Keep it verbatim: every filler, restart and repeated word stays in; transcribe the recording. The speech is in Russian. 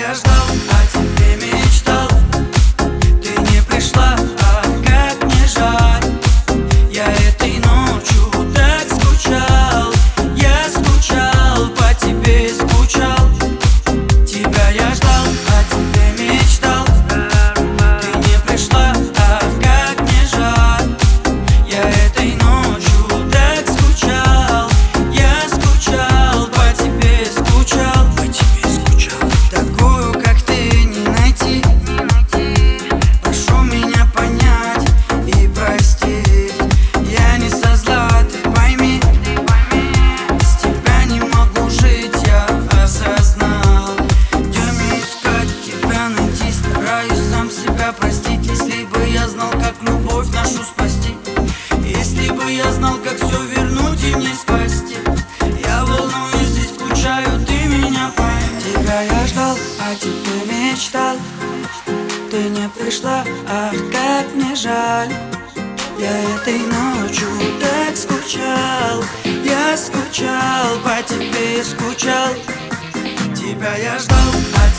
я ждал, о тебе мечтал. Ты не пришла, ах, как мне жаль. Я этой ночью так скучал. Я скучал, по тебе скучал. Тебя я ждал, о тебе мечтал. Ты не пришла, ах, как мне жаль. Я этой ночью так скучал. Я скучал, по тебе скучал. По тебе скучал. Такую, как ты, не найти. Прошу меня понять и простить. Я не со зла, ты пойми. Без тебя не могу жить, я осознал. Идем искать тебя, найти. Стараюсь сам себя простить. Если бы я знал, как любовь нашу спасти. Если бы я знал, как все вернуть и не спасти. Я волнуюсь и скучаю, ты меня пойми. Тебя я ждал, о тебе мечтал. Ты не пришла, ах, как мне жаль. Я этой ночью так скучал. Я скучал, по тебе скучал. Тебя я ждал, о